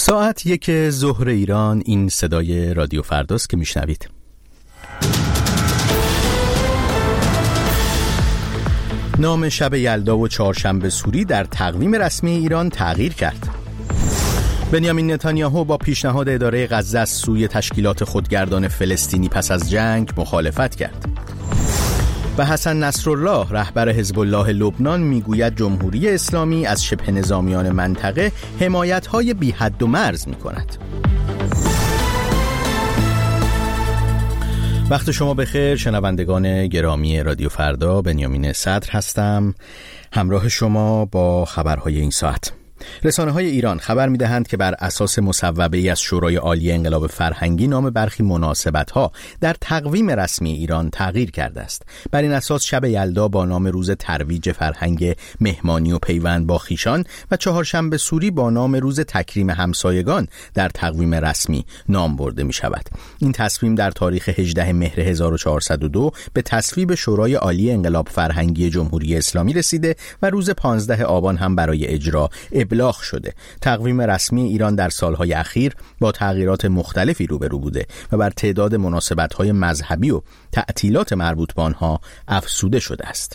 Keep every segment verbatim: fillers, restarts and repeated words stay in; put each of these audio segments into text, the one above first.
ساعت یک ظهر ایران، این صدای رادیو فرداست که میشنوید. نام شب یلدا و چهارشنبه سوری در تقویم رسمی ایران تغییر کرد. بنیامین نتانیاهو با پیشنهاد اداره غزه از سوی تشکیلات خودگردان فلسطینی پس از جنگ مخالفت کرد. و حسن نصرالله رهبر حزب الله لبنان میگوید جمهوری اسلامی از شبه نظامیان منطقه حمایت‌های بی حد و مرز می‌کند. وقت شما بخیر شنوندگان گرامی رادیو فردا، بنیامین صدر هستم همراه شما با خبرهای این ساعت. رسانه‌های ایران خبر می‌دهند که بر اساس مصوبه‌ای از شورای عالی انقلاب فرهنگی نام برخی مناسبت‌ها در تقویم رسمی ایران تغییر کرده است. بر این اساس شب یلدا با نام روز ترویج فرهنگ مهمانی و پیوند با خویشان و چهارشنبه سوری با نام روز تکریم همسایگان در تقویم رسمی نام برده می‌شود. این تصمیم در تاریخ هجدهم مهر هزار و چهارصد و دو به تصویب شورای عالی انقلاب فرهنگی جمهوری اسلامی رسیده و روز پانزدهم آبان هم برای اجرا ابلاغ شده. تقویم رسمی ایران در سالهای اخیر با تغییرات مختلفی روبرو بوده و بر تعداد مناسبت‌های مذهبی و تعطیلات مربوط به آنها افزوده شده است.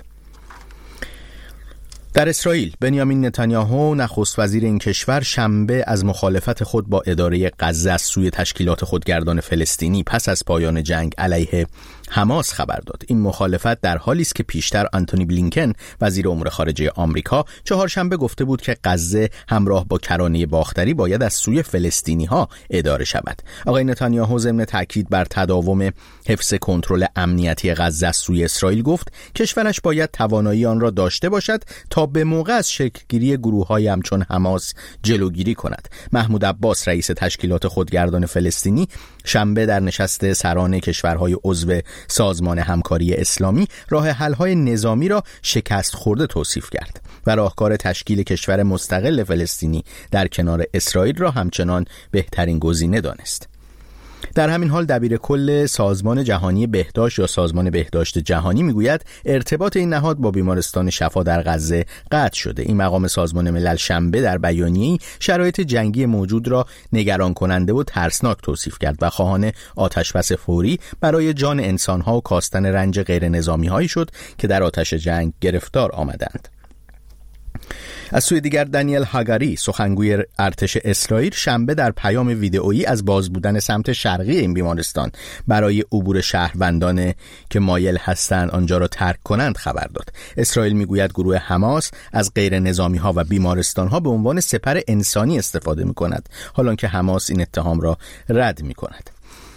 در اسرائیل بنیامین نتانیاهو نخست وزیر این کشور شنبه از مخالفت خود با اداره غزه از سوی تشکیلات خودگردان فلسطینی پس از پایان جنگ علیه حماس خبر داد. این مخالفت در حالی است که پیشتر آنتونی بلینکن وزیر امور خارجه آمریکا چهارشنبه گفته بود که غزه همراه با کرانه باختری باید از سوی فلسطینی‌ها اداره شود. آقای نتانیاهو ضمن تاکید بر تداوم حفظ کنترل امنیتی غزه از سوی اسرائیل گفت کشورش باید توانایی آن را داشته باشد تا به موقع از شکلگیری گروه‌های همچون حماس جلوگیری کند. محمود عباس رئیس تشکیلات خودگردان فلسطینی شنبه در نشست سران کشورهای عضو سازمان همکاری اسلامی راه حل‌های نظامی را شکست خورده توصیف کرد و راهکار تشکیل کشور مستقل فلسطینی در کنار اسرائیل را همچنان بهترین گزینه دانست. در همین حال دبیر کل سازمان جهانی بهداشت یا سازمان بهداشت جهانی میگوید ارتباط این نهاد با بیمارستان شفا در غزه قطع شده. این مقام سازمان ملل شنبه در بیانیه‌ای شرایط جنگی موجود را نگران کننده و ترسناک توصیف کرد و خواهان آتش‌بس فوری برای جان انسان‌ها و کاستن رنج غیر نظامی‌هایی شد که در آتش جنگ گرفتار آمدند. از سوی دیگر دانیل هاگاری سخنگوی ارتش اسرائیل شنبه در پیام ویدئویی از باز بودن سمت شرقی این بیمارستان برای عبور شهروندان که مایل هستند آنجا را ترک کنند خبر داد. اسرائیل میگوید گروه حماس از غیر نظامی ها و بیمارستان ها به عنوان سپر انسانی استفاده می کند، حالان که حماس این اتهام را رد می کند.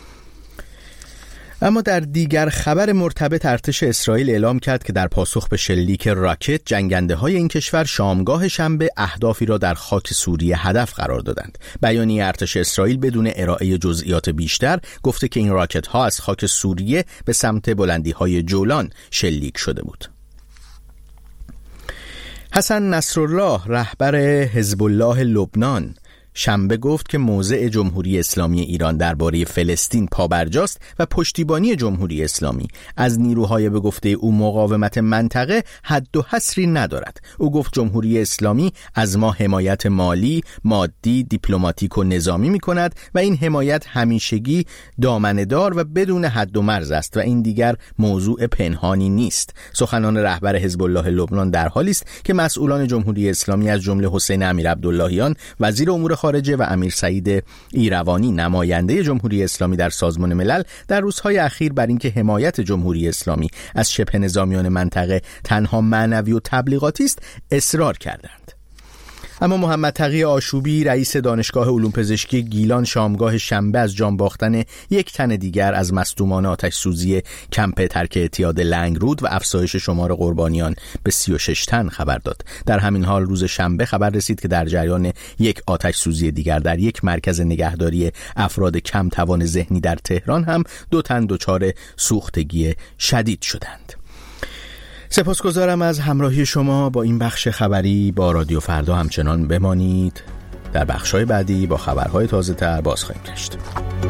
اما در دیگر خبر مرتبط ارتش اسرائیل اعلام کرد که در پاسخ به شلیک راکت جنگنده‌های این کشور شامگاه شنبه اهدافی را در خاک سوریه هدف قرار دادند. بیانیه ارتش اسرائیل بدون ارائه جزئیات بیشتر گفته که این راکت‌ها از خاک سوریه به سمت بلندی‌های جولان شلیک شده بود. حسن نصرالله رهبر حزب الله لبنان شنبه گفت که موضع جمهوری اسلامی ایران درباره فلسطین پابرجاست و پشتیبانی جمهوری اسلامی از نیروهای به گفته او مقاومت منطقه حد و حصری ندارد. او گفت جمهوری اسلامی از ما حمایت مالی، مادی، دیپلماتیک و نظامی می کند و این حمایت همیشگی دامنه‌دار و بدون حد و مرز است و این دیگر موضوع پنهانی نیست. سخنان رهبر حزب الله لبنان در حالی است که مسئولان جمهوری اسلامی از جمله حسین امیرعبداللهیان وزیر امور خارجه و امیر سعید ایروانی نماینده جمهوری اسلامی در سازمان ملل در روزهای اخیر بر اینکه حمایت جمهوری اسلامی از شبه نظامیان منطقه تنها معنوی و تبلیغاتی است اصرار کردند. اما محمد تقی آشوبی رئیس دانشگاه علوم پزشکی گیلان شامگاه شنبه از جان باختن یک تن دیگر از مصدومان آتش سوزی کمپ ترک اعتیاد لنگرود و افزایش شمار قربانیان به سی و شش تن خبر داد. در همین حال روز شنبه خبر رسید که در جریان یک آتش سوزی دیگر در یک مرکز نگهداری افراد کم توان ذهنی در تهران هم دو تن دچار سوختگی شدید شدند. سپاسگزارم از همراهی شما با این بخش خبری. با رادیو فردا همچنان بمانید. در بخش‌های بعدی با خبرهای تازه‌تر باز خواهیم گشت.